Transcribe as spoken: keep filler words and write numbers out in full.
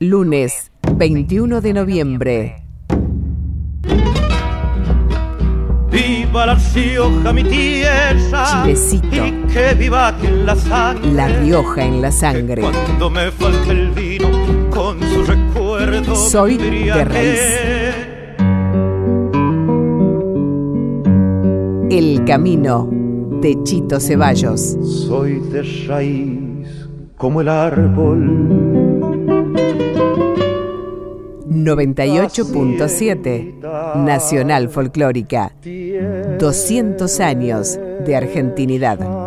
Lunes veintiuno de noviembre. Viva La Rioja, mi tierra, Chilecito. y que viva en la sangre. La Rioja en la sangre. Cuando me falte el vino, con su recuerdo Soy me de raíz. El camino de Chito Ceballos. Soy de raíz como el árbol. noventa y ocho punto siete Nacional Folclórica. doscientos años de argentinidad.